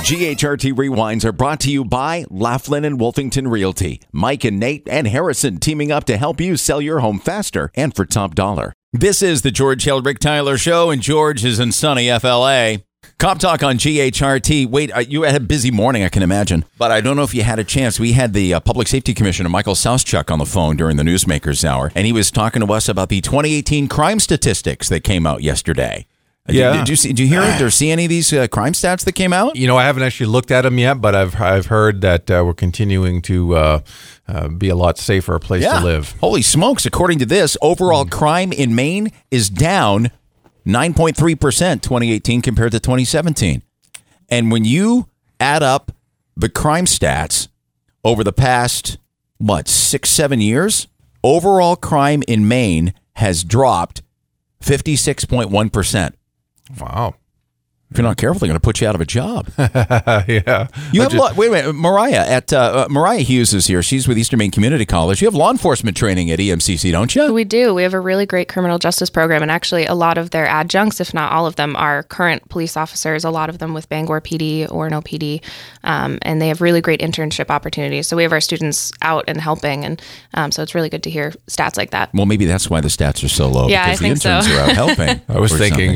GHRT Rewinds are brought to you by Laughlin and Wolfington Realty. Mike and Nate and Harrison teaming up to help you sell your home faster and for top dollar. This is the George Hill Rick Tyler Show, and George is in sunny FLA. Cop Talk on GHRT. Wait, you had a busy morning, I can imagine. But I don't know if you had a chance. We had the Public Safety Commissioner, Michael Southchuck, on the phone during the Newsmakers Hour, and he was talking to us about the 2018 crime statistics that came out yesterday. Yeah. Did you hear it or see any of these crime stats that came out? You know, I haven't actually looked at them yet, but I've heard that we're continuing to be a lot safer place to live. Holy smokes. According to this, overall crime in Maine is down 9.3% 2018 compared to 2017. And when you add up the crime stats over the past, 6-7 years, overall crime in Maine has dropped 56.1%. Wow. If you're not careful, they're going to put you out of a job. Yeah. You have wait a minute. Mariah Hughes is here. She's with Eastern Maine Community College. You have law enforcement training at EMCC, don't you? We do. We have a really great criminal justice program, and actually a lot of their adjuncts, if not all of them, are current police officers, a lot of them with Bangor PD, Orono PD, and they have really great internship opportunities. So we have our students out and helping, and so it's really good to hear stats like that. Well, maybe that's why the stats are so low, because the interns are out helping. I was thinking,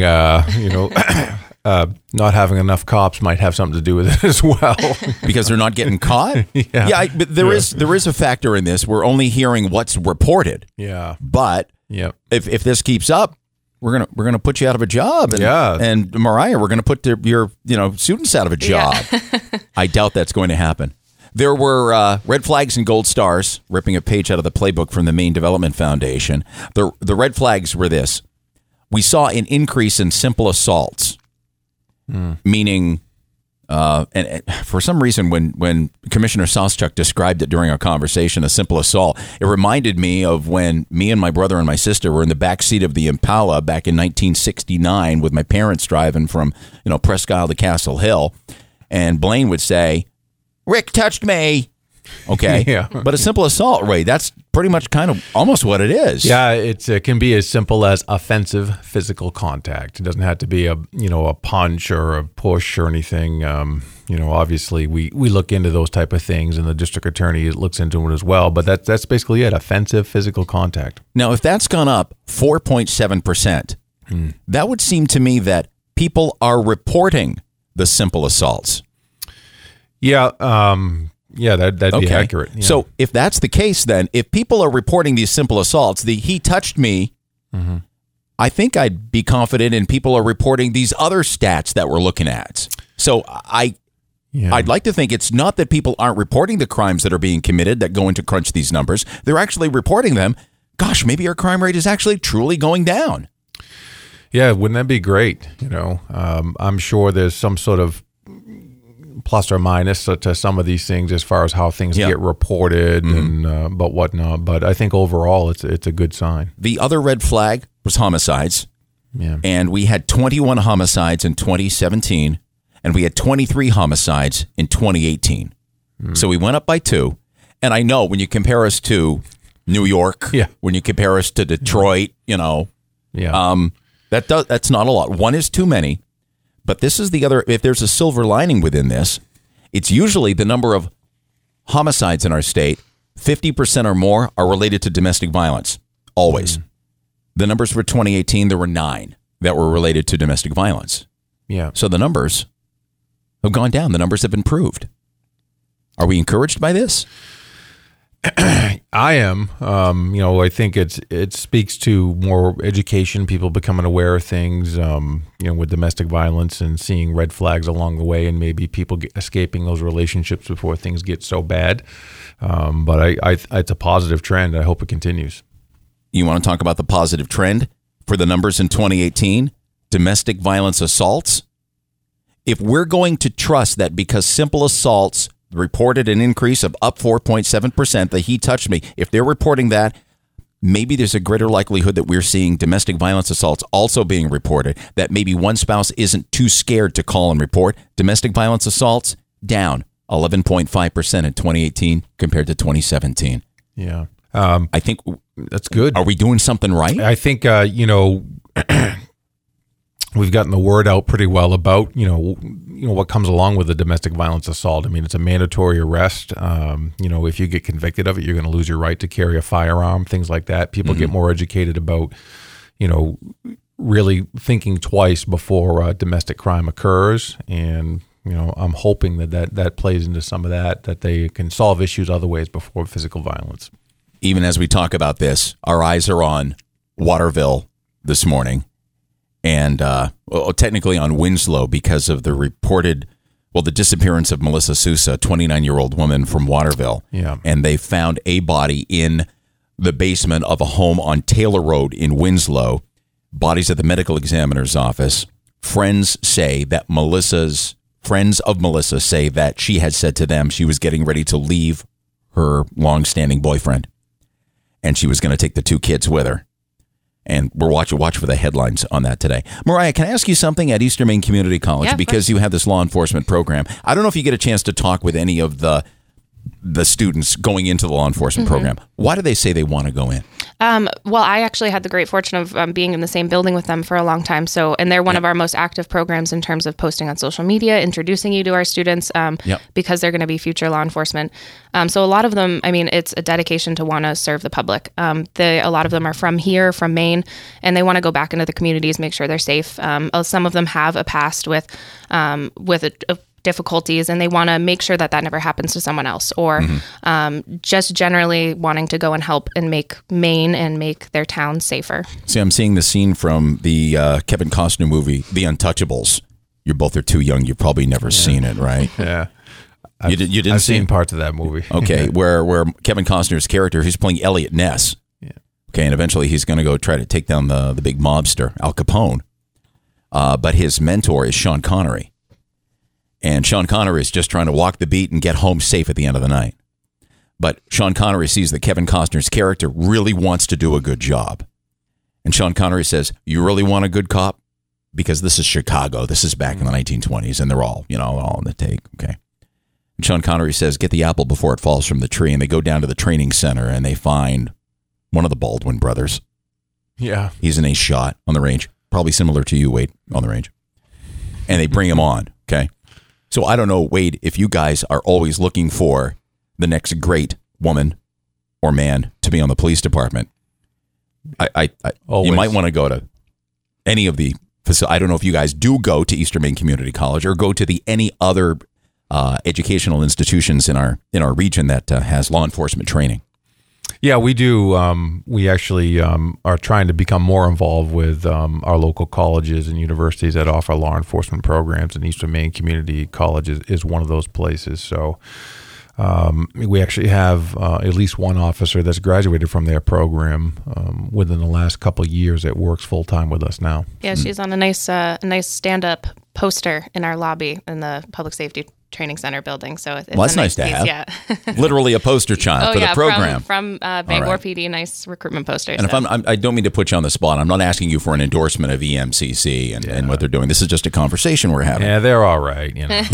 not having enough cops might have something to do with it as well. Because they're not getting caught? But there is a factor in this. We're only hearing what's reported. Yeah. But if this keeps up, we're gonna put you out of a job. And Mariah, we're gonna put your students out of a job. Yeah. I doubt that's going to happen. There were red flags and gold stars, ripping a page out of the playbook from the Maine Development Foundation. The red flags were this. We saw an increase in simple assaults. Meaning, and for some reason, when Commissioner Southchuck described it during our conversation, a simple assault, it reminded me of when me and my brother and my sister were in the back seat of the Impala back in 1969 with my parents driving from Presque Isle to Castle Hill, and Blaine would say, "Rick touched me." Okay. Yeah. But a simple assault, Ray, that's pretty much kind of almost what it is. Yeah, it can be as simple as offensive physical contact. It doesn't have to be a punch or a push or anything. Obviously we look into those type of things, and the district attorney looks into it as well, but that's basically it, offensive physical contact. Now, if that's gone up 4.7%, that would seem to me that people are reporting the simple assaults. Yeah, that'd be accurate. Yeah. So if that's the case, then if people are reporting these simple assaults, he touched me, I think I'd be confident in people are reporting these other stats that we're looking at. So I'd like to think it's not that people aren't reporting the crimes that are being committed that go into crunch these numbers. They're actually reporting them. Gosh, maybe our crime rate is actually truly going down. Yeah, wouldn't that be great? I'm sure there's some sort of plus or minus to some of these things as far as how things get reported and but whatnot. But I think overall it's a good sign. The other red flag was homicides. Yeah. And we had 21 homicides in 2017, and we had 23 homicides in 2018. So we went up by 2. And I know when you compare us to New York, when you compare us to Detroit, that's not a lot. 1 is too many. But this is the other, if there's a silver lining within this, it's usually the number of homicides in our state, 50% or more are related to domestic violence. Always. The numbers for 2018, there were 9 that were related to domestic violence. Yeah. So the numbers have gone down. The numbers have improved. Are we encouraged by this? I am. I think it speaks to more education, people becoming aware of things, with domestic violence and seeing red flags along the way, and maybe people escaping those relationships before things get so bad. But it's a positive trend. I hope it continues. You want to talk about the positive trend for the numbers in 2018? Domestic violence assaults? If we're going to trust that because simple assaults reported an increase of up 4.7%, that he touched me, if they're reporting that, maybe there's a greater likelihood that we're seeing domestic violence assaults also being reported, that maybe one spouse isn't too scared to call and report. Domestic violence assaults down 11.5% in 2018 compared to 2017. Yeah. I think that's good. Are we doing something right? I think, we've gotten the word out pretty well about, what comes along with a domestic violence assault. I mean, it's a mandatory arrest. If you get convicted of it, you're going to lose your right to carry a firearm, things like that. People get more educated about, really thinking twice before domestic crime occurs. And, I'm hoping that plays into some of that they can solve issues other ways before physical violence. Even as we talk about this, our eyes are on Waterville this morning. And technically on Winslow because of the the disappearance of Melissa Sousa, a 29-year-old woman from Waterville. Yeah. And they found a body in the basement of a home on Taylor Road in Winslow. Bodies at the medical examiner's office. Friends of Melissa say that she had said to them she was getting ready to leave her long-standing boyfriend. And she was going to take the 2 kids with her. And we're watch for the headlines on that today. Mariah, can I ask you something at Eastern Maine Community College? Yeah, because you have this law enforcement program. I don't know if you get a chance to talk with any of the students going into the law enforcement program. Why do they say they want to go in? Well, I actually had the great fortune of being in the same building with them for a long time. And they're one of our most active programs in terms of posting on social media, introducing you to our students, because they're going to be future law enforcement. So a lot of them, it's a dedication to want to serve the public. A lot of them are from Maine, and they want to go back into the communities, make sure they're safe. Some of them have a past with difficulties, and they want to make sure that never happens to someone else, or just generally wanting to go and help and make Maine and make their town safer. See, I'm seeing the scene from the Kevin Costner movie, The Untouchables. You both are too young. You've probably never seen it, right? Yeah. You didn't I've see seen parts of that movie. Okay, where Kevin Costner's character, he's playing Elliot Ness. Yeah. Okay, and eventually he's going to go try to take down the big mobster, Al Capone. But his mentor is Sean Connery. And Sean Connery is just trying to walk the beat and get home safe at the end of the night. But Sean Connery sees that Kevin Costner's character really wants to do a good job. And Sean Connery says, "You really want a good cop? Because this is Chicago. This is back in the 1920s, and they're all on the take." Okay. And Sean Connery says, "Get the apple before it falls from the tree." And they go down to the training center, and they find one of the Baldwin brothers. Yeah. He's an ace shot on the range. Probably similar to you, Wade, on the range. And they bring him on, okay? So I don't know, Wade, if you guys are always looking for the next great woman or man to be on the police department. You might want to go to any of the facilities. I don't know if you guys do go to Eastern Maine Community College or go to any other educational institutions in our region that has law enforcement training. Yeah, we do. We actually are trying to become more involved with our local colleges and universities that offer law enforcement programs, and Eastern Maine Community College is one of those places. So we actually have at least one officer that's graduated from their program within the last couple of years that works full-time with us now. Yeah, she's on a nice stand-up poster in our lobby in the Public Safety Training Center building. So it's that's nice to have. Yeah. Literally a poster child for the program. From Bangor PD, nice recruitment posters. And if I don't mean to put you on the spot. I'm not asking you for an endorsement of EMCC and what they're doing. This is just a conversation we're having. Yeah, they're all right.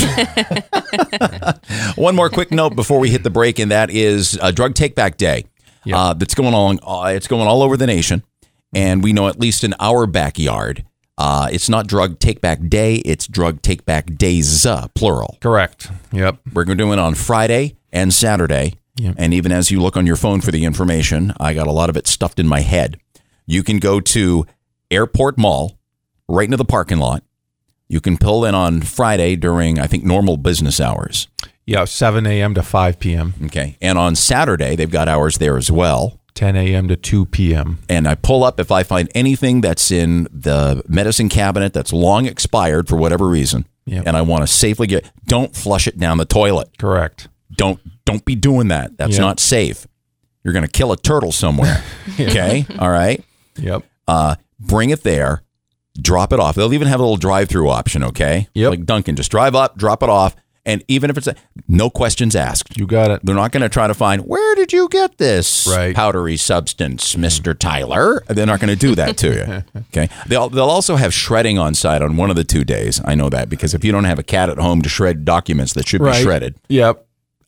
One more quick note before we hit the break, and that is Drug Take Back Day. Yep. That's going on. It's going all over the nation, and we know at least in our backyard. It's not Drug Take Back Day, it's Drug Take Back Days, plural. Correct. Yep. We're going to do it on Friday and Saturday. Yep. And even as you look on your phone for the information, I got a lot of it stuffed in my head. You can go to Airport Mall, right into the parking lot. You can pull in on Friday during, I think, normal business hours. Yeah, 7 a.m. to 5 p.m. Okay. And on Saturday, they've got hours there as well. 10 a.m. to 2 p.m. And I pull up if I find anything that's in the medicine cabinet that's long expired for whatever reason, and I want to safely don't flush it down the toilet. Correct. Don't be doing that. That's not safe. You're going to kill a turtle somewhere. Okay? All right? Yep. Bring it there. Drop it off. They'll even have a little drive-through option, okay? Yep. Like Dunkin', just drive up, drop it off. And even if it's no questions asked. You got it. They're not going to try to find, where did you get this powdery substance, Mr. Tyler? They're not going to do that to you. Okay. They'll also have shredding on site on one of the 2 days. I know that because if you don't have a cat at home to shred documents that should be shredded. Yep.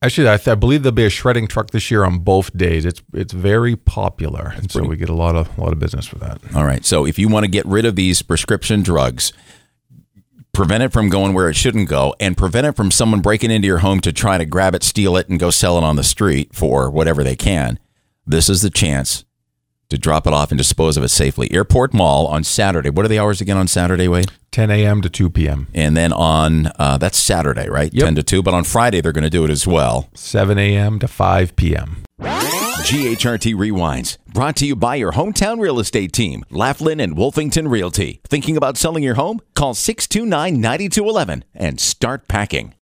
Actually, I believe there'll be a shredding truck this year on both days. It's very popular, and so we get a lot of business with that. All right. So if you want to get rid of these prescription drugs, prevent it from going where it shouldn't go, and prevent it from someone breaking into your home to try to grab it, steal it, and go sell it on the street for whatever they can, this is the chance to drop it off and dispose of it safely. Airport Mall on Saturday. What are the hours again on Saturday, Wade? 10 a.m. to 2 p.m. And then on, that's Saturday, right? Yep. 10 to 2. But on Friday, they're going to do it as well. 7 a.m. to 5 p.m. GHRT Rewinds, brought to you by your hometown real estate team, Laughlin and Wolfington Realty. Thinking about selling your home? Call 629-9211 and start packing.